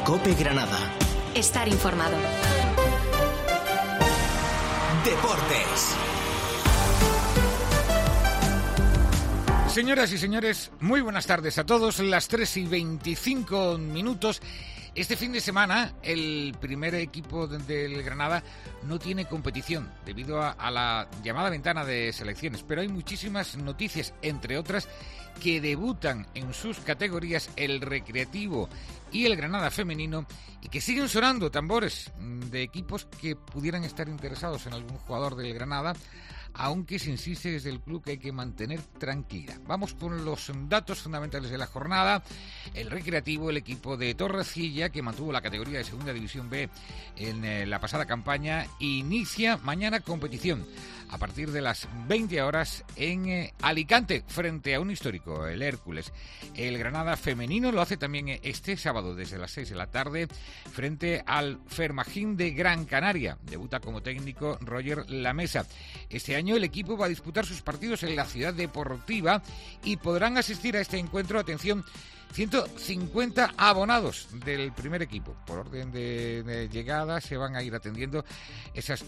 COPE Granada. Estar informado. Deportes. Señoras y señores, muy buenas tardes a todos. Las 3:25. Este fin de semana, el primer equipo del Granada no tiene competición debido a la llamada ventana de selecciones, pero hay muchísimas noticias, entre otras, que debutan en sus categorías el Recreativo y el Granada femenino, y que siguen sonando tambores de equipos que pudieran estar interesados en algún jugador del Granada, aunque se insiste desde el club que hay que mantener tranquilidad. Vamos con los datos fundamentales de la jornada. El Recreativo, el equipo de Torrecilla, que mantuvo la categoría de Segunda División B en la pasada campaña, inicia mañana competición a partir de las 20 horas en Alicante, frente a un histórico, el Hércules. El Granada femenino lo hace también este sábado desde las 6 de la tarde frente al Fermagín de Gran Canaria. Debuta como técnico Roger Lamesa. Este año el equipo va a disputar sus partidos en la Ciudad Deportiva y podrán asistir a este encuentro, atención, 150 abonados del primer equipo. Por orden de llegada se van a ir atendiendo esas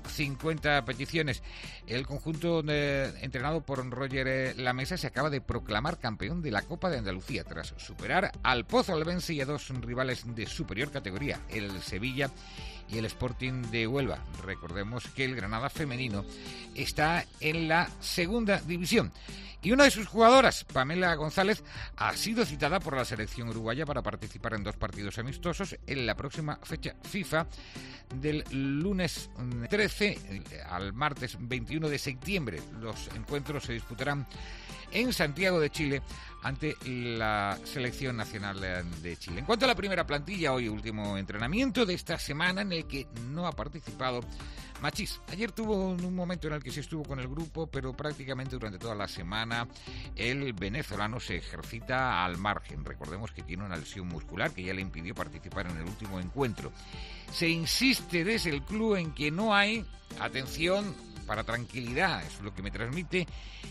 150 peticiones. El conjunto entrenado por Roger Lamesa se acaba de proclamar campeón de la Copa de Andalucía tras superar al Pozo Albense y a dos rivales de superior categoría, el Sevilla y el Sporting de Huelva. Recordemos que el Granada femenino está en la segunda división. Y una de sus jugadoras, Pamela González, ha sido citada por la selección uruguaya para participar en 2 partidos amistosos en la próxima fecha FIFA del lunes 13 al martes 21 de septiembre. Los encuentros se disputarán en Santiago de Chile ante la Selección Nacional de Chile. En cuanto a la primera plantilla, hoy último entrenamiento de esta semana en el que no ha participado Machís. Ayer tuvo un momento en el que sí estuvo con el grupo, pero prácticamente durante toda la semana el venezolano se ejercita al margen. Recordemos que tiene una lesión muscular que ya le impidió participar en el último encuentro. Se insiste desde el club en que no hay, atención, para tranquilidad, eso es lo que me transmite,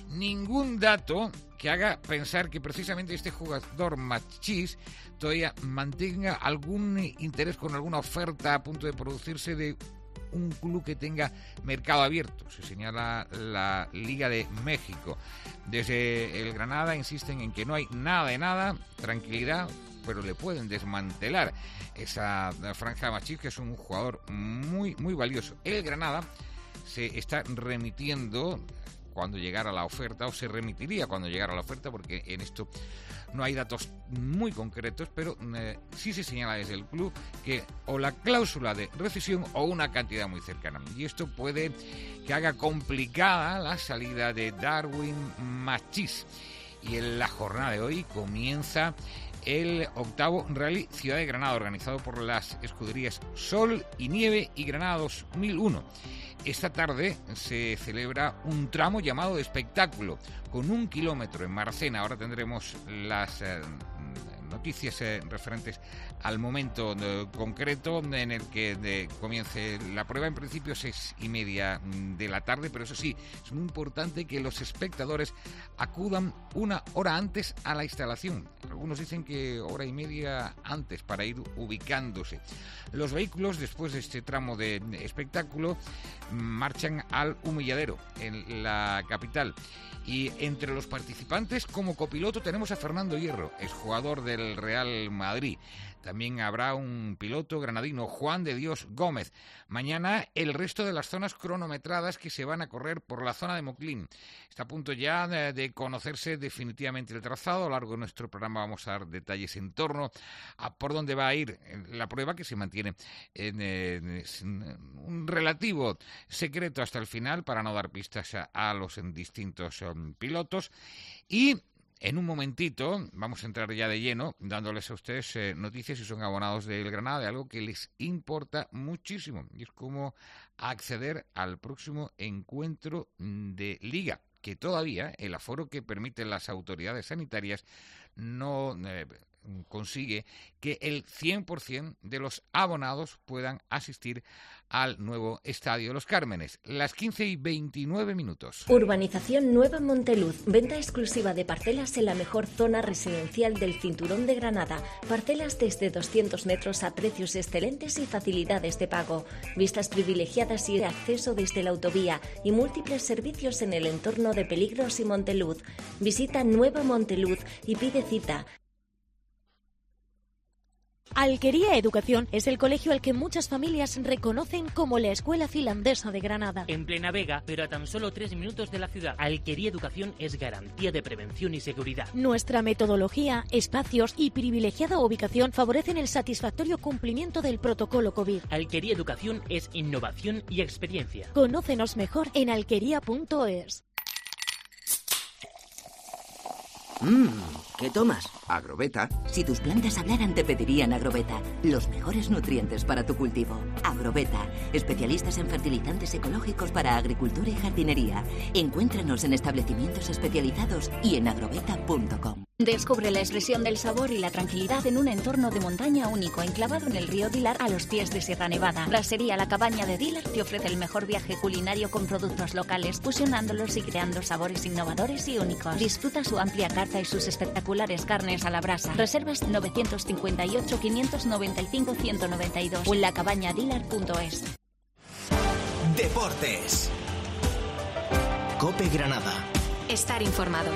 ningún dato que haga pensar que precisamente este jugador Machís todavía mantenga algún interés con alguna oferta a punto de producirse de un club que tenga mercado abierto. Se señala la Liga de México. Desde el Granada insisten en que no hay nada de nada, tranquilidad, pero le pueden desmantelar esa franja Machís, que es un jugador muy, muy valioso. El Granada se está remitiendo cuando llegara la oferta, o se remitiría cuando llegara la oferta, porque en esto no hay datos muy concretos, pero sí se señala desde el club que o la cláusula de rescisión o una cantidad muy cercana. Y esto puede que haga complicada la salida de Darwin Machís. Y en la jornada de hoy comienza el octavo Rally Ciudad de Granada, organizado por las escuderías Sol y Nieve y Granada 2001. Esta tarde se celebra un tramo llamado de espectáculo, con 1 kilómetro en Marcena. Ahora tendremos las noticias referentes al momento concreto en el que comience la prueba. En principio 6:30 de la tarde, pero eso sí, es muy importante que los espectadores acudan 1 hora antes a la instalación. Algunos dicen que 1:30 antes, para ir ubicándose. Los vehículos, después de este tramo de espectáculo, marchan al Humilladero, en la capital. Y entre los participantes, como copiloto, tenemos a Fernando Hierro, exjugador del Real Madrid. También habrá un piloto granadino, Juan de Dios Gómez. Mañana el resto de las zonas cronometradas que se van a correr por la zona de Moclín. Está a punto ya de conocerse definitivamente el trazado. A lo largo de nuestro programa vamos a dar detalles en torno a por dónde va a ir la prueba, que se mantiene en un relativo secreto hasta el final para no dar pistas a los distintos pilotos. Y en un momentito vamos a entrar ya de lleno dándoles a ustedes noticias, si son abonados del Granada, de algo que les importa muchísimo, y es cómo acceder al próximo encuentro de Liga, que todavía el aforo que permiten las autoridades sanitarias no consigue que el 100% de los abonados puedan asistir al nuevo Estadio Los Cármenes. Las 15:29. Urbanización Nueva Monteluz. Venta exclusiva de parcelas en la mejor zona residencial del Cinturón de Granada. Parcelas desde 200 metros a precios excelentes y facilidades de pago. Vistas privilegiadas y acceso desde la autovía y múltiples servicios en el entorno de Peligros y Monteluz. Visita Nueva Monteluz y pide cita. Alquería Educación es el colegio al que muchas familias reconocen como la Escuela Finlandesa de Granada. En plena Vega, pero a tan solo 3 minutos de la ciudad, Alquería Educación es garantía de prevención y seguridad. Nuestra metodología, espacios y privilegiada ubicación favorecen el satisfactorio cumplimiento del protocolo COVID. Alquería Educación es innovación y experiencia. Conócenos mejor en alquería.es. ¿Qué tomas? Agrobeta. Si tus plantas hablaran, te pedirían Agrobeta. Los mejores nutrientes para tu cultivo. Agrobeta. Especialistas en fertilizantes ecológicos para agricultura y jardinería. Encuéntranos en establecimientos especializados y en agrobeta.com. Descubre la expresión del sabor y la tranquilidad en un entorno de montaña único, enclavado en el río Dilar a los pies de Sierra Nevada. Brasería La Cabaña de Dilar te ofrece el mejor viaje culinario con productos locales, fusionándolos y creando sabores innovadores y únicos. Disfruta su amplia carta y sus espectaculares carnes a la brasa. Reservas 958 595 192 o en lacabañadilar.es. Deportes. COPE Granada. Estar informado.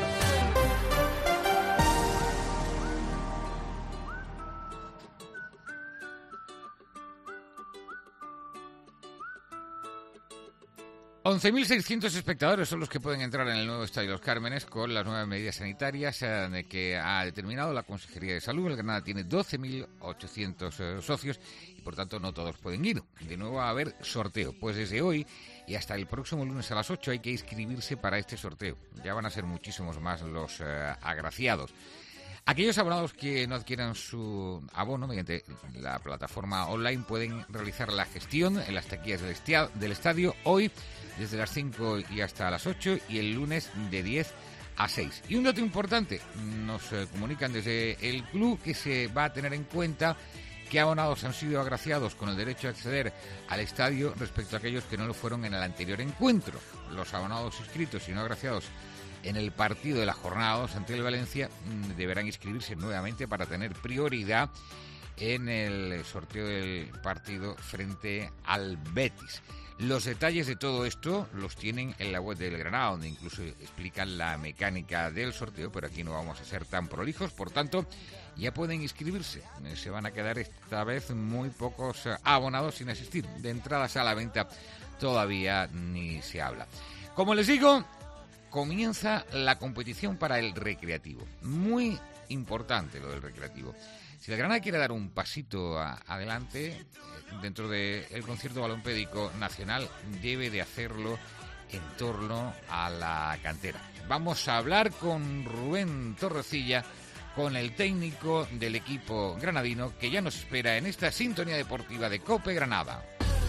$11.600 espectadores son los que pueden entrar en el nuevo Estadio Los Cármenes con las nuevas medidas sanitarias que ha determinado la Consejería de Salud. El Granada tiene 12.800 socios y por tanto no todos pueden ir. De nuevo va a haber sorteo, pues desde hoy y hasta el próximo lunes a las 8 hay que inscribirse para este sorteo. Ya van a ser muchísimos más los agraciados. Aquellos abonados que no adquieran su abono mediante la plataforma online pueden realizar la gestión en las taquillas del estadio hoy desde las 5 y hasta las 8 y el lunes de 10 a 6. Y un dato importante, nos comunican desde el club que se va a tener en cuenta qué abonados han sido agraciados con el derecho a acceder al estadio respecto a aquellos que no lo fueron en el anterior encuentro. Los abonados inscritos y no agraciados en el partido de la jornada 2 ante el Valencia deberán inscribirse nuevamente para tener prioridad en el sorteo del partido frente al Betis. Los detalles de todo esto los tienen en la web del Granada, donde incluso explican la mecánica del sorteo, pero aquí no vamos a ser tan prolijos, por tanto ya pueden inscribirse. Se van a quedar esta vez muy pocos abonados sin asistir. De entradas a la venta todavía ni se habla. Como les digo, comienza la competición para el recreativo. Muy importante lo del recreativo. Si el Granada quiere dar un pasito adelante dentro del concierto balompédico nacional, debe de hacerlo en torno a la cantera. Vamos a hablar con Rubén Torrecilla, con el técnico del equipo granadino, que ya nos espera en esta sintonía deportiva de COPE Granada.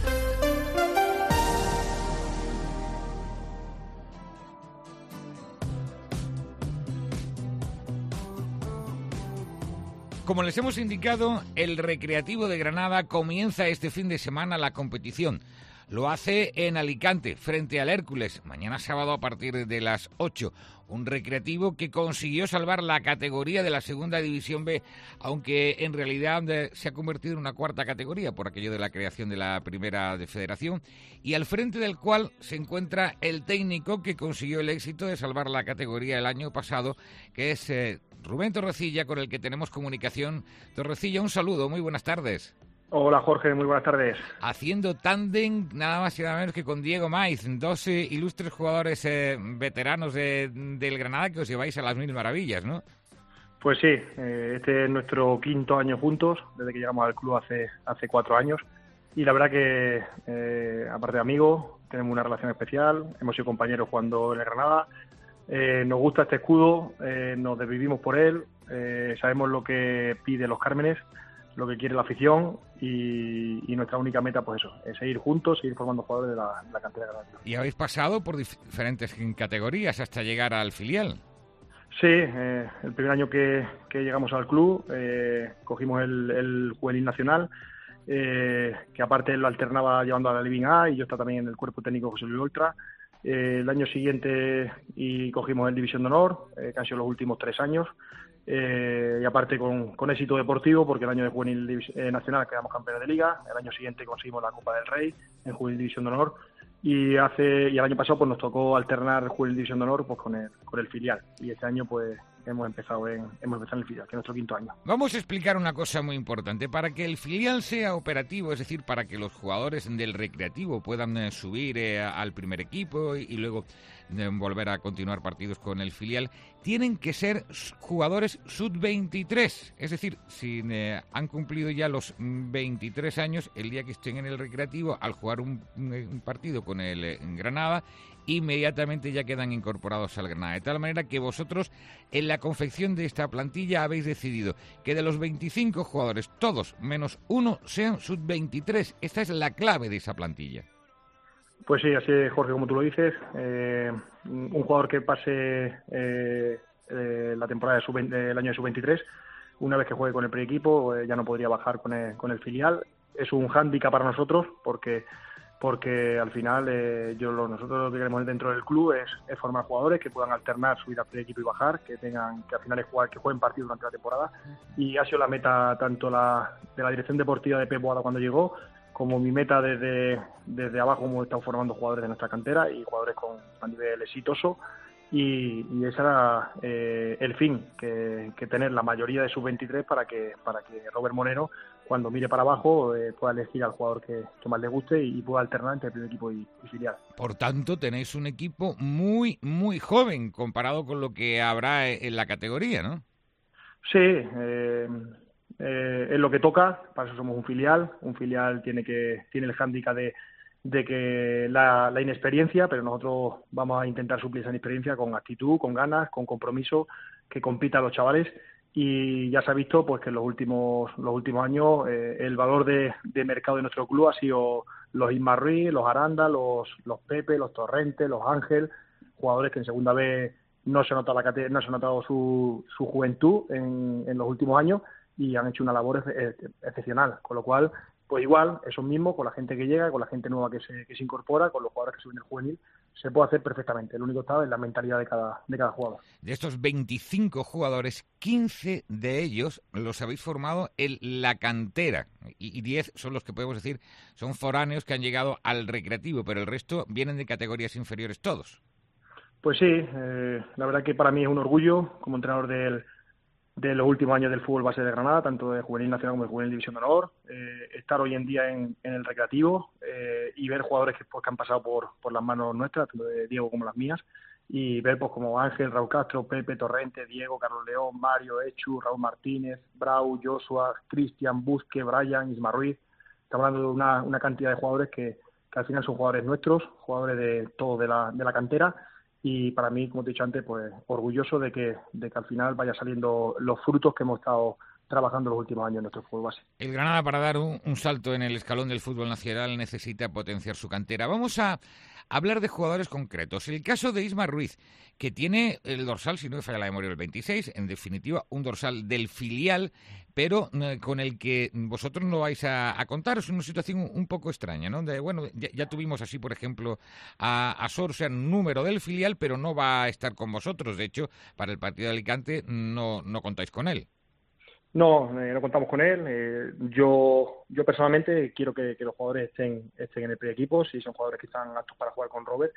Como les hemos indicado, el Recreativo de Granada comienza este fin de semana la competición. Lo hace en Alicante, frente al Hércules, mañana sábado a partir de las 8. Un Recreativo que consiguió salvar la categoría de la Segunda División B, aunque en realidad se ha convertido en una cuarta categoría por aquello de la creación de la Primera de Federación, y al frente del cual se encuentra el técnico que consiguió el éxito de salvar la categoría el año pasado, que es Rubén Torrecilla, con el que tenemos comunicación. Torrecilla, un saludo, muy buenas tardes. Hola Jorge, muy buenas tardes. Haciendo tándem nada más y nada menos que con Diego Maiz, dos ilustres jugadores veteranos del Granada que os lleváis a las mil maravillas, ¿no? Pues sí, este es nuestro quinto año juntos, desde que llegamos al club hace 4 años. Y la verdad que, aparte de amigos, tenemos una relación especial, hemos sido compañeros jugando en el Granada. Nos gusta este escudo, nos desvivimos por él, sabemos lo que pide Los Cármenes, lo que quiere la afición y nuestra única meta, pues eso, es seguir juntos, seguir formando jugadores de la cantera de Granada. Y habéis pasado por diferentes categorías hasta llegar al filial. Sí, el primer año que llegamos al club cogimos el juvenil nacional, que aparte lo alternaba llevando a la Living A y yo estaba también en el cuerpo técnico José Luis Oltra. El año siguiente y cogimos el División de Honor, que han sido los últimos 3 años, y aparte con éxito deportivo, porque el año de juvenil nacional quedamos campeones de liga, el año siguiente conseguimos la Copa del Rey en juvenil División de Honor, y el año pasado pues nos tocó alternar el juvenil División de Honor pues con el filial, y este año pues hemos empezado en el filial, que es nuestro 5º año. Vamos a explicar una cosa muy importante. Para que el filial sea operativo, es decir, para que los jugadores del recreativo puedan subir al primer equipo y luego volver a continuar partidos con el filial, tienen que ser jugadores sub-23. Es decir, si han cumplido ya los 23 años, el día que estén en el recreativo, al jugar un partido con el Granada, inmediatamente ya quedan incorporados al Granada. De tal manera que vosotros, en la confección de esta plantilla, habéis decidido que de los 25 jugadores, todos menos uno sean sub-23. Esta es la clave de esa plantilla. Pues sí, así es, Jorge, como tú lo dices. Un jugador que pase la temporada del año de sub-23, una vez que juegue con el primer equipo, ya no podría bajar con el filial. Es un hándicap para nosotros porque al final nosotros lo que queremos dentro del club es formar jugadores que puedan alternar, subir al primer equipo y bajar, que al final que jueguen partidos durante la temporada, y ha sido la meta tanto de la dirección deportiva de Pep Boada cuando llegó, como mi meta desde abajo. Hemos estado formando jugadores de nuestra cantera y jugadores a nivel exitoso, y ese era el fin, que tener la mayoría de sub-23 para que Robert Moreno, cuando mire para abajo, pueda elegir al jugador que más le guste y pueda alternar entre el primer equipo y filial. Por tanto, tenéis un equipo muy, muy joven comparado con lo que habrá en la categoría, ¿no? Sí, es lo que toca, para eso somos un filial. Un filial tiene el hándicap de que la inexperiencia, pero nosotros vamos a intentar suplir esa inexperiencia con actitud, con ganas, con compromiso, que compitan los chavales. Y ya se ha visto pues que en los últimos años el valor de mercado de nuestro club ha sido los Isma Ruiz, los Aranda, los Pepe, los Torrente, los Ángel, jugadores que en segunda vez no se ha notado su juventud en los últimos años y han hecho una labor excepcional, con lo cual pues igual, esos mismos, con la gente que llega, con la gente nueva que se incorpora, con los jugadores que suben el juvenil, se puede hacer perfectamente. Lo único que está es la mentalidad de cada jugador. De estos 25 jugadores, 15 de ellos los habéis formado en la cantera, y 10 son los que podemos decir son foráneos que han llegado al recreativo, pero el resto vienen de categorías inferiores todos. Pues sí, la verdad que para mí es un orgullo como entrenador de los últimos años del fútbol base de Granada, tanto de juvenil nacional como de juvenil división de honor, estar hoy en día en el recreativo y ver jugadores que han pasado por las manos nuestras, tanto de Diego como las mías, y ver pues como Ángel, Raúl Castro, Pepe, Torrente, Diego, Carlos León, Mario, Echu, Raúl Martínez, Brau, Joshua, Cristian, Busque, Brian, Isma Ruiz. Estamos hablando de una cantidad de jugadores que al final son jugadores nuestros, jugadores de todo de la cantera. Y para mí, como te he dicho antes, pues orgulloso de que al final vaya saliendo los frutos que hemos estado trabajando los últimos años en nuestro fútbol base. El Granada, para dar un salto en el escalón del fútbol nacional, necesita potenciar su cantera. Vamos a hablar de jugadores concretos. El caso de Isma Ruiz, que tiene el dorsal, si no me falla la memoria, el 26, en definitiva, un dorsal del filial, pero con el que vosotros no vais a contar. Es una situación un poco extraña, ¿no? Ya tuvimos así, por ejemplo, a Sor, o sea, número del filial, pero no va a estar con vosotros. De hecho, para el partido de Alicante no contáis con él. No contamos con él. Yo personalmente quiero que los jugadores estén en el primer equipo, si son jugadores que están aptos para jugar con Robert,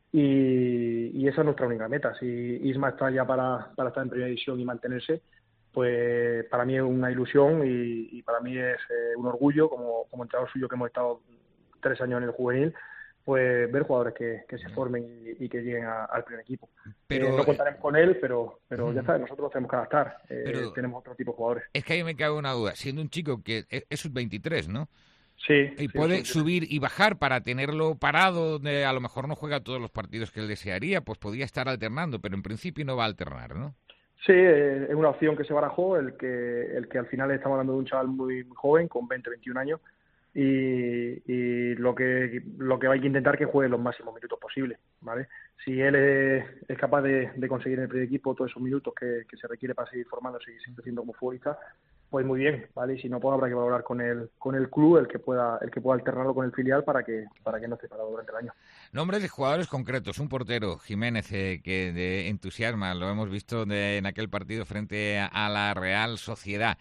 y esa es nuestra única meta. Si Isma está ya para estar en primera división y mantenerse, pues para mí es una ilusión y para mí es un orgullo como entrenador suyo, que hemos estado 3 años en el juvenil, pues ver jugadores que se formen y que lleguen al primer equipo. Pero no contaremos con él, pero ya sabes, nosotros nos tenemos que adaptar. Tenemos otro tipo de jugadores. Es que ahí me cabe una duda. Siendo un chico que es sub-23, ¿no? Sí. Y puede subir y bajar para tenerlo parado, donde a lo mejor no juega todos los partidos que él desearía, pues podría estar alternando, pero en principio no va a alternar, ¿no? Sí, es una opción que se barajó, el que al final estamos hablando de un chaval muy, muy joven, con 20, 21 años, y lo que hay que intentar que juegue los máximos minutos posibles, ¿vale? Si él es capaz de conseguir en el primer equipo todos esos minutos que se requiere para seguir formándose y seguir creciendo como futbolista, pues muy bien, ¿vale? Y si no, pues habrá que valorar con el club el que pueda alternarlo con el filial para que no esté parado durante el año. Nombres de jugadores concretos, un portero, Jiménez, que entusiasma, lo hemos visto en aquel partido frente a la Real Sociedad.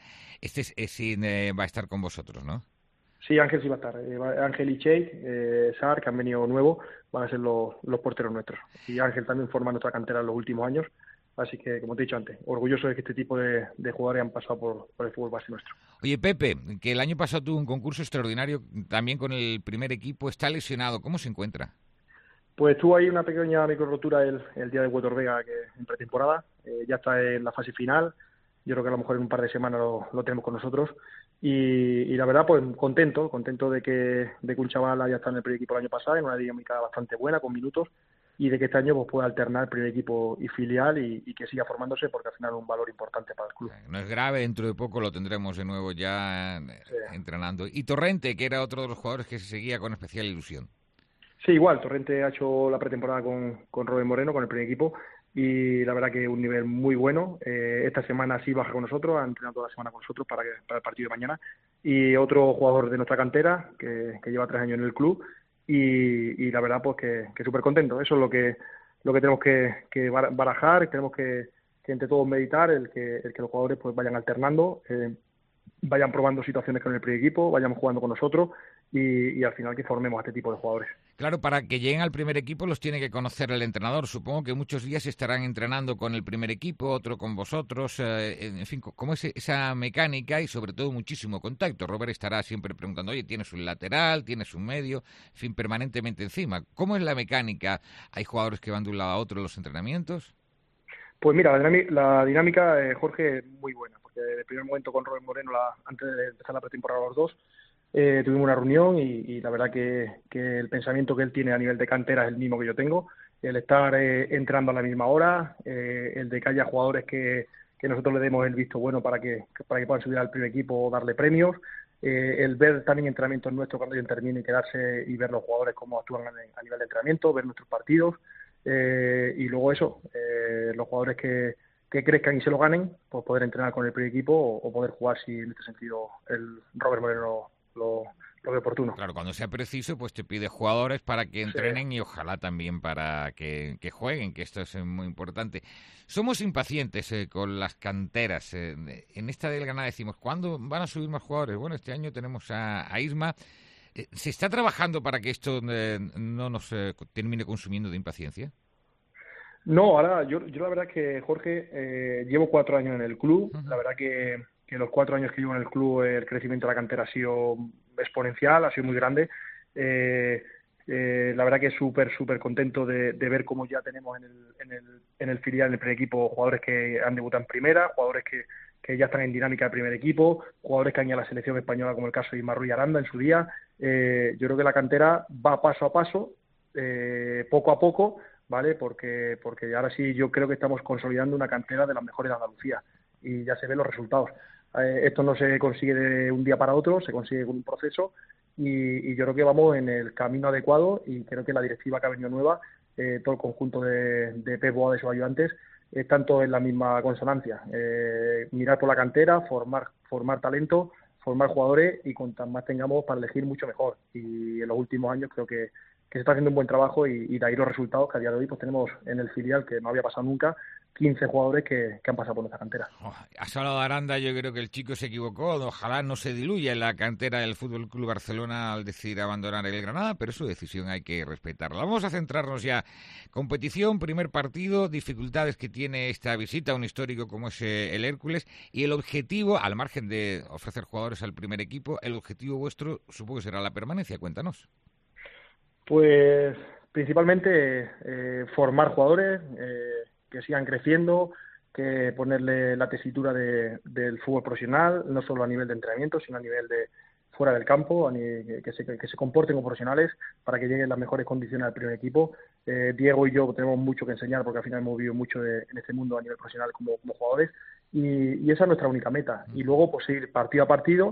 Sí va a estar con vosotros, ¿no? Sí, Ángel sí va a estar. Ángel y Cheik, Sar, que han venido nuevos, van a ser los porteros nuestros. Y Ángel también forma nuestra cantera en los últimos años. Así que, como te he dicho antes, orgulloso de que este tipo de jugadores han pasado por el fútbol base nuestro. Oye, Pepe, que el año pasado tuvo un concurso extraordinario también con el primer equipo, está lesionado. ¿Cómo se encuentra? Pues tuvo ahí una pequeña microrotura el día de Huetor Vega, que en pretemporada. Ya está en la fase final. Yo creo que a lo mejor en un par de semanas lo tenemos con nosotros. Y la verdad, pues contento de que un chaval haya estado en el primer equipo el año pasado, en una dinámica bastante buena, con minutos, y de que este año pues pueda alternar primer equipo y filial y que siga formándose, porque al final es un valor importante para el club. No es grave, dentro de poco lo tendremos de nuevo ya entrenando. Y Torrente, que era otro de los jugadores que se seguía con especial ilusión. Sí, igual, Torrente ha hecho la pretemporada con Robert Moreno, con el primer equipo, y la verdad que un nivel muy bueno. Esta semana sí baja con nosotros, ha entrenado toda la semana con nosotros para el partido de mañana. Y otro jugador de nuestra cantera, que lleva 3 años en el club, y la verdad pues que súper contento. Eso es lo que tenemos que barajar, tenemos que entre todos meditar, el que los jugadores pues vayan alternando, vayan probando situaciones con el primer equipo, vayan jugando con nosotros y al final que formemos a este tipo de jugadores. Claro, para que lleguen al primer equipo los tiene que conocer el entrenador. Supongo que muchos días estarán entrenando con el primer equipo, otro con vosotros. En fin, ¿cómo es esa mecánica y sobre todo muchísimo contacto? Robert estará siempre preguntando, oye, ¿tienes un lateral? ¿Tienes un medio? En fin, permanentemente encima. ¿Cómo es la mecánica? ¿Hay jugadores que van de un lado a otro en los entrenamientos? Pues mira, la dinámica, Jorge, es muy buena, porque desde el primer momento con Robert Moreno, antes de empezar la pretemporada los dos, tuvimos una reunión y la verdad que el pensamiento que él tiene a nivel de cantera es el mismo que yo tengo, el estar entrando a la misma hora, el de que haya jugadores que nosotros le demos el visto bueno para que puedan subir al primer equipo o darle premios, el ver también entrenamientos nuestros cuando ellos terminen y quedarse y ver los jugadores cómo actúan a nivel de entrenamiento, ver nuestros partidos. Y luego eso, los jugadores que crezcan y se lo ganen, pues poder entrenar con el primer equipo o poder jugar si en este sentido el Robert Moreno lo ve oportuno. Claro, cuando sea preciso, pues te pide jugadores para que entrenen y ojalá también para que jueguen, que esto es muy importante. Somos impacientes con las canteras. En esta del Granada decimos, ¿cuándo van a subir más jugadores? Bueno, este año tenemos a Isma. ¿Se está trabajando para que esto no nos termine consumiendo de impaciencia? No, ahora yo la verdad que, Jorge, llevo 4 años en el club. La verdad que los 4 años que llevo en el club el crecimiento de la cantera ha sido exponencial, ha sido muy grande. La verdad que súper contento de ver cómo ya tenemos en el filial, en el primer equipo, jugadores que han debutado en primera, jugadores que ya están en dinámica de primer equipo, jugadores que han ido a la selección española, como el caso de Isma Ruiz Aranda en su día. Yo creo que la cantera va paso a paso, poco a poco, ¿vale? Porque ahora sí yo creo que estamos consolidando una cantera de las mejores de Andalucía y ya se ven los resultados. Esto no se consigue de un día para otro, se consigue con un proceso y yo creo que vamos en el camino adecuado y creo que la directiva que ha venido nueva, todo el conjunto de Pep Boada y sus ayudantes, están todos en la misma consonancia. Mirar por la cantera, formar talento, formar jugadores y cuantas más tengamos para elegir mucho mejor. Y en los últimos años creo que se está haciendo un buen trabajo y de ahí los resultados que a día de hoy pues tenemos en el filial, que no había pasado nunca, 15 jugadores que han pasado por nuestra cantera. Has hablado de Aranda, yo creo que el chico se equivocó, ojalá no se diluya en la cantera del FC Barcelona al decidir abandonar el Granada, pero su decisión hay que respetarla. Vamos a centrarnos ya. Competición, primer partido, dificultades que tiene esta visita a un histórico como es el Hércules y el objetivo, al margen de ofrecer jugadores al primer equipo, el objetivo vuestro supongo que será la permanencia, cuéntanos. Pues principalmente formar jugadores que sigan creciendo, que ponerle la tesitura del fútbol profesional, no solo a nivel de entrenamiento, sino a nivel de fuera del campo, que se comporten como profesionales para que lleguen en las mejores condiciones al primer equipo. Diego y yo tenemos mucho que enseñar porque al final hemos vivido mucho en este mundo a nivel profesional como jugadores y esa es nuestra única meta. Y luego pues ir partido a partido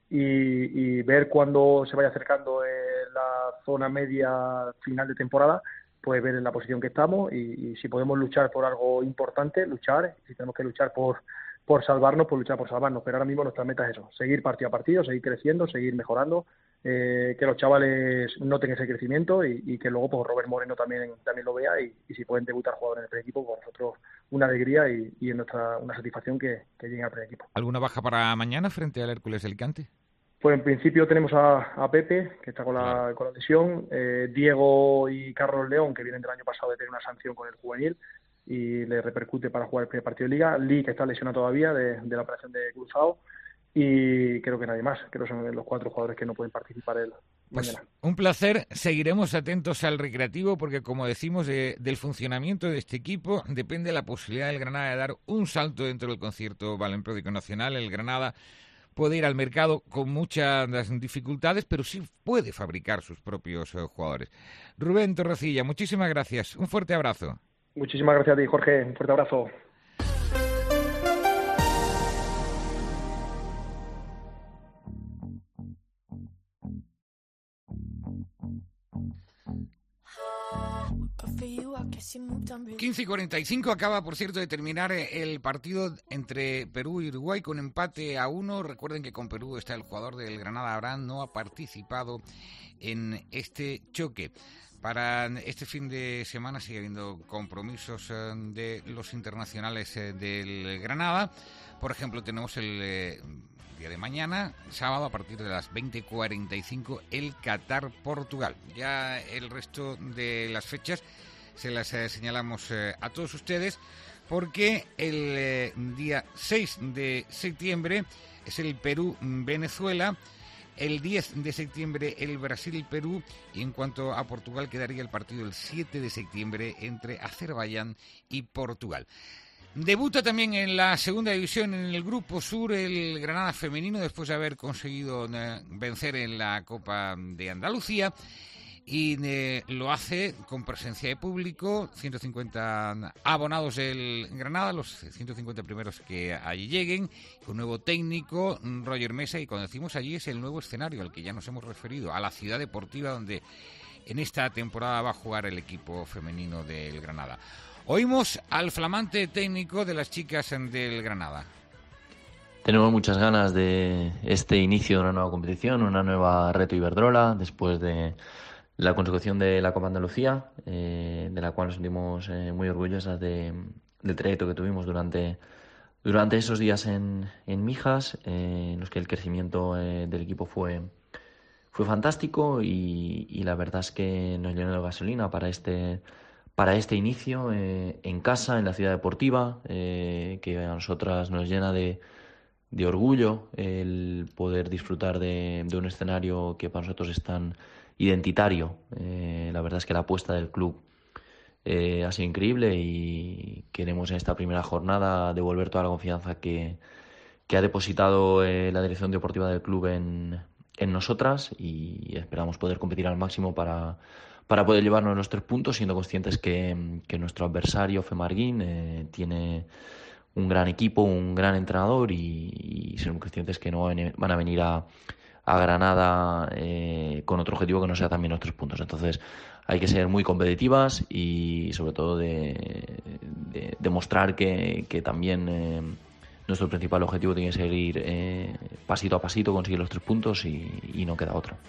y ver cuándo se vaya acercando la zona media final de temporada, pues ver en la posición que estamos y si podemos luchar por algo importante, luchar. Si tenemos que luchar por salvarnos, pues luchar por salvarnos. Pero ahora mismo nuestra meta es eso, seguir partido a partido, seguir creciendo, seguir mejorando, que los chavales noten ese crecimiento y que luego pues Robert Moreno también lo vea y si pueden debutar jugadores en el primer equipo, pues nosotros una alegría y en una satisfacción que lleguen al primer equipo. ¿Alguna baja para mañana frente al Hércules de Alicante? Pues en principio tenemos a Pepe, que está con la lesión, Diego y Carlos León, que vienen del año pasado de tener una sanción con el juvenil y le repercute para jugar el primer partido de Liga, Lee, que está lesionado todavía de la operación de cruzado, y creo que nadie más. Creo que son los 4 jugadores que no pueden participar mañana. Pues un placer. Seguiremos atentos al Recreativo porque, como decimos, del funcionamiento de este equipo depende la posibilidad del Granada de dar un salto dentro del concierto Valenciánico Nacional. El Granada puede ir al mercado con muchas dificultades, pero sí puede fabricar sus propios jugadores. Rubén Torrecilla, muchísimas gracias. Un fuerte abrazo. Muchísimas gracias a ti, Jorge. Un fuerte abrazo. También. 15:45 acaba, por cierto, de terminar el partido entre Perú y Uruguay con empate a 1. Recuerden que con Perú está el jugador del Granada, Abraham, no ha participado en este choque. Para este fin de semana sigue habiendo compromisos de los internacionales del Granada. Por ejemplo, tenemos el día de mañana, sábado, a partir de las 20:45, el Qatar-Portugal. Ya el resto de las fechas se las señalamos a todos ustedes porque el día 6 de septiembre es el Perú-Venezuela, el 10 de septiembre el Brasil-Perú y en cuanto a Portugal quedaría el partido el 7 de septiembre entre Azerbaiyán y Portugal. Debuta también en la segunda división en el Grupo Sur el Granada femenino después de haber conseguido vencer en la Copa de Andalucía. Y lo hace con presencia de público, 150 abonados del Granada, los 150 primeros que allí lleguen, con nuevo técnico, Roger Mesa, y cuando decimos allí es el nuevo escenario al que ya nos hemos referido, a la ciudad deportiva donde en esta temporada va a jugar el equipo femenino del Granada. Oímos al flamante técnico de las chicas del Granada. Tenemos muchas ganas de este inicio de una nueva competición, una nueva Reto Iberdrola, después de la consecución de la Copa Andalucía, de la cual nos sentimos muy orgullosas del trayecto que tuvimos durante esos días en Mijas, en los que el crecimiento del equipo fue fantástico y la verdad es que nos llenó de gasolina para este inicio en casa, en la ciudad deportiva, que a nosotras nos llena de orgullo el poder disfrutar de un escenario que para nosotros es tan identitario. La verdad es que la apuesta del club ha sido increíble y queremos en esta primera jornada devolver toda la confianza que ha depositado la dirección deportiva del club en nosotras y esperamos poder competir al máximo para poder llevarnos los 3 puntos, siendo conscientes que nuestro adversario Femarguín tiene un gran equipo, un gran entrenador y ser conscientes que no van a venir a Granada con otro objetivo que no sea también los 3 puntos. Entonces hay que ser muy competitivas y sobre todo de demostrar que también nuestro principal objetivo tiene que ser ir pasito a pasito, conseguir los 3 puntos y no queda otra.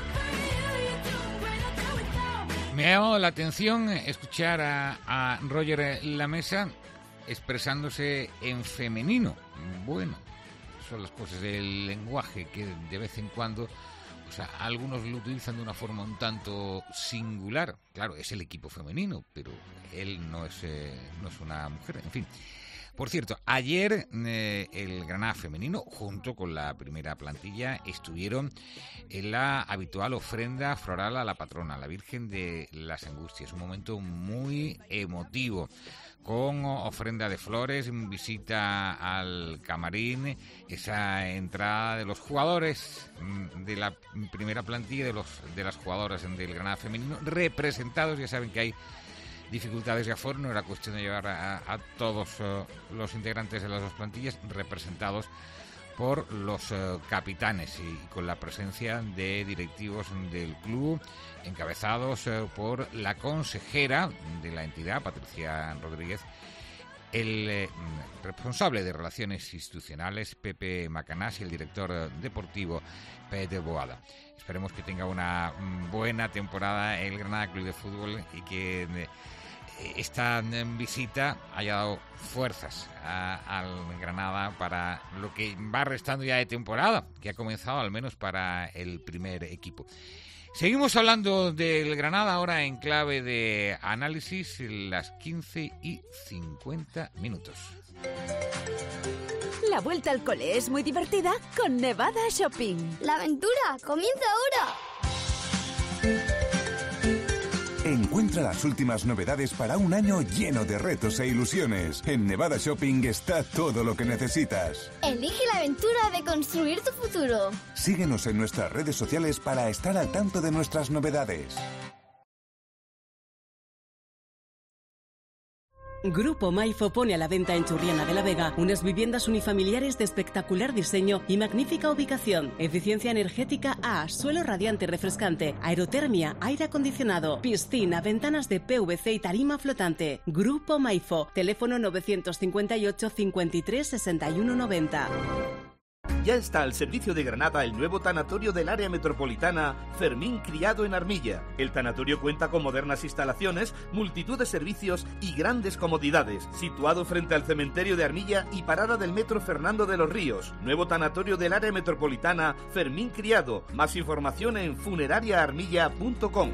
Me ha llamado la atención escuchar a Roger Lamesa expresándose en femenino. Bueno, son las cosas del lenguaje que de vez en cuando, algunos lo utilizan de una forma un tanto singular. Claro, es el equipo femenino, pero él no es una mujer, en fin. Por cierto, ayer el Granada femenino, junto con la primera plantilla, estuvieron en la habitual ofrenda floral a la patrona, a la Virgen de las Angustias. Un momento muy emotivo, con ofrenda de flores, visita al camarín, esa entrada de los jugadores de la primera plantilla, de las jugadoras del Granada femenino, representados. Ya saben que hay dificultades de aforo, no era cuestión de llevar a todos los integrantes de las 2 plantillas representados por los capitanes y con la presencia de directivos del club, encabezados por la consejera de la entidad, Patricia Rodríguez, el responsable de Relaciones Institucionales, Pepe Macanás, y el director deportivo, Pedro Boada. Esperemos que tenga una buena temporada el Granada Club de Fútbol y que esta visita haya dado fuerzas al Granada para lo que va restando ya de temporada, que ha comenzado al menos para el primer equipo. Seguimos hablando del Granada ahora en clave de análisis, las 15:50. La vuelta al cole es muy divertida con Nevada Shopping. ¡La aventura comienza ahora! Encuentra las últimas novedades para un año lleno de retos e ilusiones. En Nevada Shopping está todo lo que necesitas. Elige la aventura de construir tu futuro. Síguenos en nuestras redes sociales para estar al tanto de nuestras novedades. Grupo Maifo pone a la venta en Churriana de la Vega unas viviendas unifamiliares de espectacular diseño y magnífica ubicación. Eficiencia energética A, suelo radiante y refrescante, aerotermia, aire acondicionado, piscina, ventanas de PVC y tarima flotante. Grupo Maifo, teléfono 958 53 61 90. Ya está al servicio de Granada el nuevo tanatorio del área metropolitana Fermín Criado en Armilla. El tanatorio cuenta con modernas instalaciones, multitud de servicios y grandes comodidades. Situado frente al cementerio de Armilla y parada del metro Fernando de los Ríos. Nuevo tanatorio del área metropolitana Fermín Criado. Más información en funerariaarmilla.com.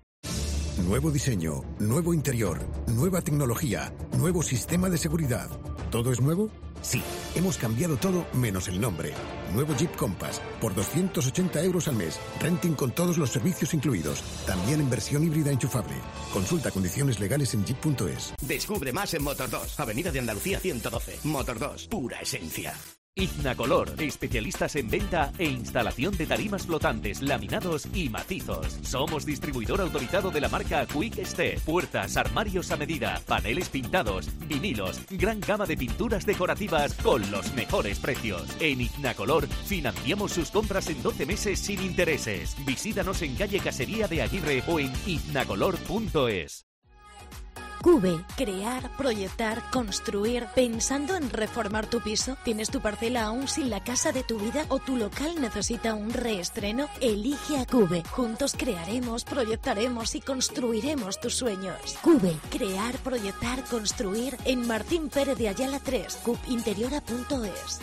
Nuevo diseño, nuevo interior, nueva tecnología, nuevo sistema de seguridad. ¿Todo es nuevo? Sí, hemos cambiado todo menos el nombre. Nuevo Jeep Compass, por 280 € al mes. Renting con todos los servicios incluidos. También en versión híbrida enchufable. Consulta condiciones legales en jeep.es. Descubre más en Motor 2, Avenida de Andalucía 112. Motor 2, pura esencia. Ignacolor, especialistas en venta e instalación de tarimas flotantes, laminados y macizos. Somos distribuidor autorizado de la marca Quick Step. Puertas, armarios a medida, paneles pintados, vinilos, gran gama de pinturas decorativas con los mejores precios. En Ignacolor financiamos sus compras en 12 meses sin intereses. Visítanos en calle Casería de Aguirre o en ignacolor.es. Cube, crear, proyectar, construir. ¿Pensando en reformar tu piso? ¿Tienes tu parcela aún sin la casa de tu vida o tu local necesita un reestreno? Elige a Cube. Juntos crearemos, proyectaremos y construiremos tus sueños. Cube, crear, proyectar, construir en Martín Pérez de Ayala 3, cubinteriora.es.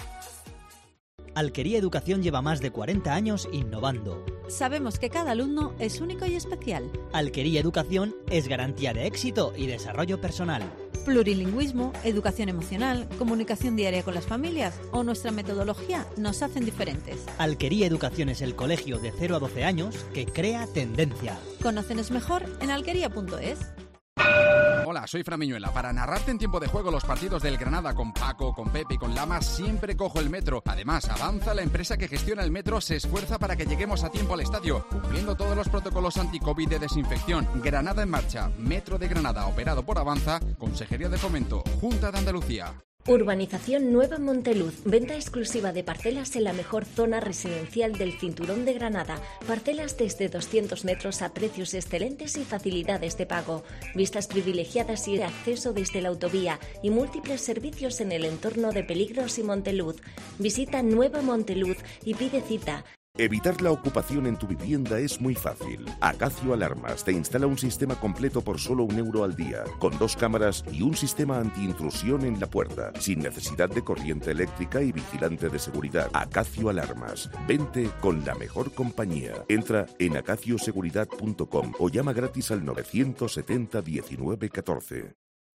Alquería Educación lleva más de 40 años innovando. Sabemos que cada alumno es único y especial. Alquería Educación es garantía de éxito y desarrollo personal. Plurilingüismo, educación emocional, comunicación diaria con las familias o nuestra metodología nos hacen diferentes. Alquería Educación es el colegio de 0 a 12 años que crea tendencia. Conócenos mejor en alquería.es. Hola, soy Fran Miñuela. Para narrarte en tiempo de juego los partidos del Granada con Paco, con Pepe y con Lama, siempre cojo el metro. Además, Avanza, la empresa que gestiona el metro, se esfuerza para que lleguemos a tiempo al estadio, cumpliendo todos los protocolos anti-COVID de desinfección. Granada en marcha. Metro de Granada, operado por Avanza, Consejería de Fomento, Junta de Andalucía. Urbanización Nueva Monteluz. Venta exclusiva de parcelas en la mejor zona residencial del Cinturón de Granada. Parcelas desde 200 metros a precios excelentes y facilidades de pago. Vistas privilegiadas y acceso desde la autovía y múltiples servicios en el entorno de Peligros y Monteluz. Visita Nueva Monteluz y pide cita. Evitar la ocupación en tu vivienda es muy fácil. Acacio Alarmas te instala un sistema completo por solo €1 al día, con 2 cámaras y un sistema antiintrusión en la puerta, sin necesidad de corriente eléctrica y vigilante de seguridad. Acacio Alarmas. Vente con la mejor compañía. Entra en acacioseguridad.com o llama gratis al 970 19 14.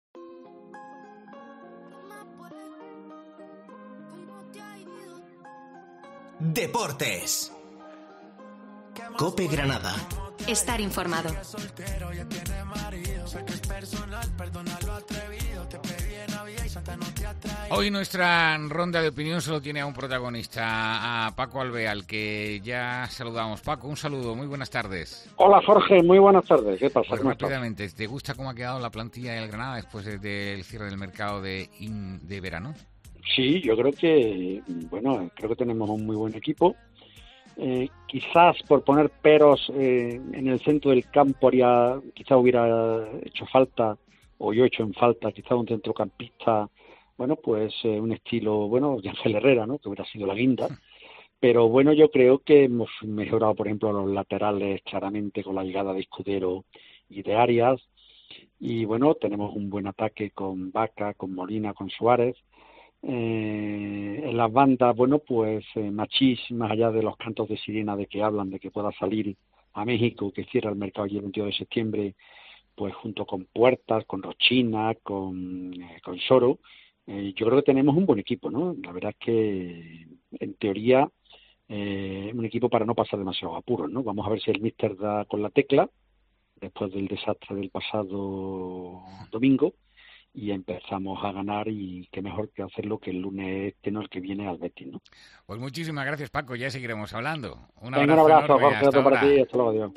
Deportes. COPE Granada. Estar informado. Hoy nuestra ronda de opinión solo tiene a un protagonista, a Paco Alvear, que ya saludamos. Paco, un saludo, muy buenas tardes. Hola Jorge, muy buenas tardes. ¿Qué pasa? Pues rápidamente, ¿te gusta cómo ha quedado la plantilla del Granada después del cierre del mercado de verano? Sí, yo creo que, creo que tenemos un muy buen equipo. Quizás por poner peros en el centro del campo quizás hubiera hecho falta, o yo he hecho en falta, quizás un centrocampista, un estilo, de Ángel Herrera, ¿no? Que hubiera sido la guinda. Pero yo creo que hemos mejorado, por ejemplo, los laterales claramente con la llegada de Escudero y de Arias. Y tenemos un buen ataque con Vaca, con Molina, con Suárez. En las bandas, Machís, más allá de los cantos de sirena de que hablan de que pueda salir a México, que cierra el mercado ya el 22 de septiembre, pues junto con Puertas, con Rochina, con Soro, yo creo que tenemos un buen equipo, ¿no? La verdad es que, en teoría, un equipo para no pasar demasiados apuros, ¿no? Vamos a ver si el míster da con la tecla después del desastre del pasado domingo y empezamos a ganar, y qué mejor que hacerlo que el lunes el que viene al Betis, ¿no? Pues muchísimas gracias, Paco, ya seguiremos hablando. Un abrazo, Jorge, otro para ti, hasta luego, adiós.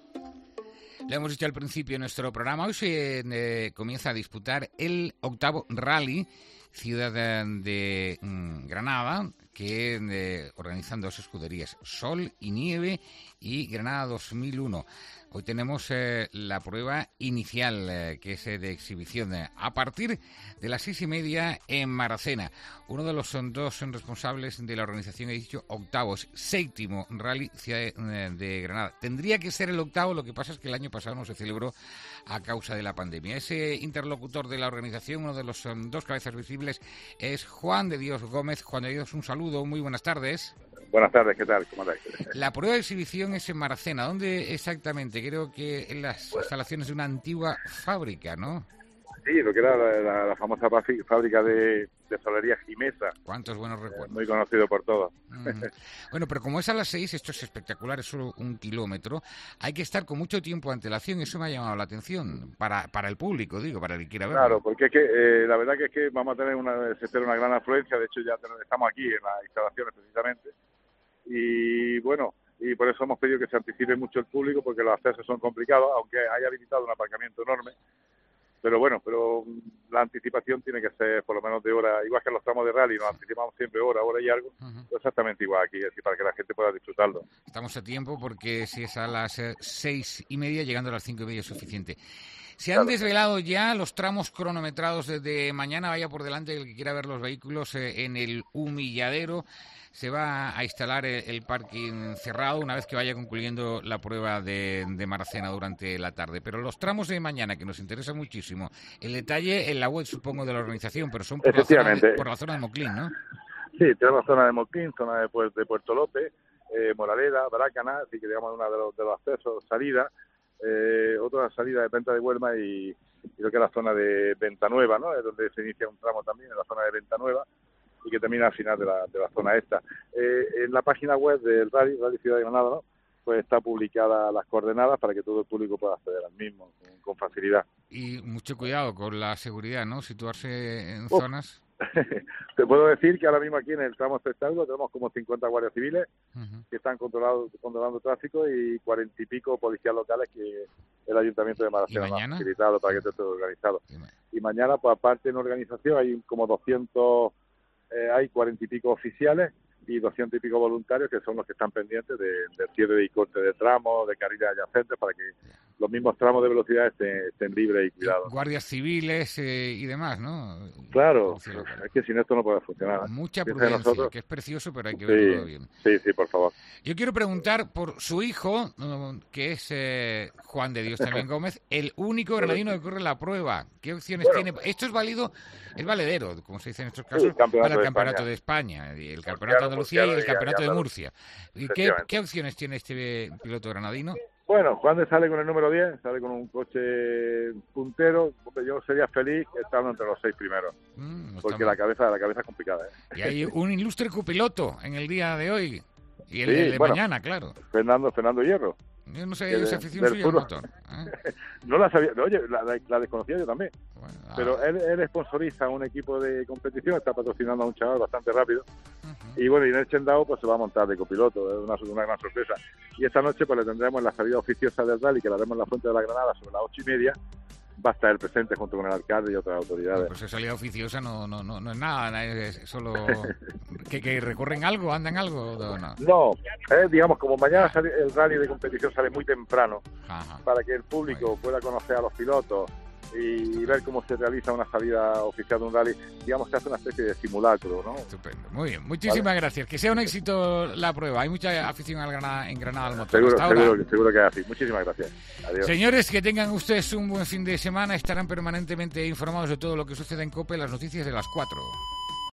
Le hemos dicho al principio de nuestro programa, hoy se comienza a disputar el 8º Rally Ciudad de Granada, que organizan dos escuderías, Sol y Nieve y Granada 2001. Hoy tenemos la prueba inicial, que es de exhibición, a partir de las 6:30 en Maracena. Uno de los dos responsables de la organización ha dicho 7º Rally Ciudad de Granada. Tendría que ser el 8º, lo que pasa es que el año pasado no se celebró a causa de la pandemia. Ese interlocutor de la organización, uno de los dos cabezas visibles, es Juan de Dios Gómez. Juan de Dios, un saludo, muy buenas tardes. Buenas tardes, ¿qué tal? ¿Cómo andáis? La prueba de exhibición es en Maracena. ¿Dónde exactamente? Creo que en las instalaciones de una antigua fábrica, ¿no? Sí, lo que era la famosa fábrica de solería Jimesa. ¿Cuántos buenos recuerdos? Muy conocido por todos. Bueno, pero como es a las 6, esto es espectacular, es solo 1 kilómetro, hay que estar con mucho tiempo de antelación, eso me ha llamado la atención, para el público, para el que quiera verlo. Claro, porque es que la verdad que es que vamos a tener se espera una gran afluencia, de hecho ya estamos aquí en las instalaciones precisamente, y por eso hemos pedido que se anticipe mucho el público, porque los accesos son complicados, aunque haya habilitado un aparcamiento enorme. Pero la anticipación tiene que ser por lo menos de hora, igual que en los tramos de rally, nos anticipamos siempre hora y algo, exactamente igual aquí, así para que la gente pueda disfrutarlo. Estamos a tiempo, porque si es a las 6:30, llegando a las 5:30 es suficiente. Se han desvelado ya los tramos cronometrados desde mañana, vaya por delante el que quiera ver los vehículos en el humilladero. Se va a instalar el parking cerrado una vez que vaya concluyendo la prueba de Maracena durante la tarde. Pero los tramos de mañana, que nos interesa muchísimo, el detalle en la web, supongo, de la organización, pero son por la zona de Moclín, ¿no? Sí, tenemos zona de Moclín, zona de Puerto López, Moraleda, Brácana, así que digamos una de los accesos, salida, otra salida de Venta de Huelma y lo que es la zona de Venta Nueva, ¿no? Es donde se inicia un tramo también, en la zona de Venta Nueva, y que termina al final de la zona esta. En la página web del Rally Ciudad de Granada, ¿no? Pues está publicada las coordenadas para que todo el público pueda acceder al mismo con facilidad. Y mucho cuidado con la seguridad, ¿no? Situarse en zonas... Te puedo decir que ahora mismo aquí en el tramo espectáculo tenemos como 50 guardias civiles que están controlando tráfico y 40 y pico policías locales que el Ayuntamiento de Maracena ha facilitado para que esté todo organizado. Y mañana, pues aparte en organización, hay como 200... hay 40 y pico oficiales y 200 y pico voluntarios que son los que están pendientes del cierre y corte de tramos, de carriles adyacentes, para que los mismos tramos de velocidad estén libres y cuidados. Guardias civiles y demás, ¿no? Claro, es que sin esto no puede funcionar. Mucha prudencia, que es precioso, pero hay que verlo bien. Sí, por favor. Yo quiero preguntar por su hijo, que es Juan de Dios también Gómez, el único granadino que corre la prueba. ¿Qué opciones tiene? Esto es válido, es valedero, como se dice en estos casos, para el Campeonato de España, y el Campeonato de Andalucía y el Campeonato de Murcia. ¿Qué opciones tiene este piloto granadino? Bueno, Juan sale con el número 10, sale con un coche puntero. Yo sería feliz estando entre los 6 primeros, porque la cabeza es complicada. Y hay un ilustre copiloto en el día de hoy, y el de mañana, claro. Fernando Hierro. Yo no sé, esa afición suya al motor. No la sabía, oye, la desconocía yo también. Bueno, pero él sponsoriza un equipo de competición, está patrocinando a un chaval bastante rápido. Y bueno, y en el Chendao pues se va a montar de copiloto, es una gran sorpresa. Y esta noche pues le tendremos la salida oficiosa del rally, que la haremos en la Fuente de la Granada sobre las 8:30. va a estar presente junto con el alcalde y otras autoridades. Pues esa salida oficiosa no es nada, es solo que recorren algo, andan algo. No, digamos, como mañana el rally de competición sale muy temprano, para que el público pueda conocer a los pilotos y ver cómo se realiza una salida oficial de un rally, digamos que hace una especie de simulacro, ¿no? Estupendo, muy bien, muchísimas gracias. Que sea un éxito la prueba, hay mucha afición en Granada al motor. Seguro que es así, muchísimas gracias. Adiós. Señores, que tengan ustedes un buen fin de semana, estarán permanentemente informados de todo lo que sucede en COPE, las noticias de las 4.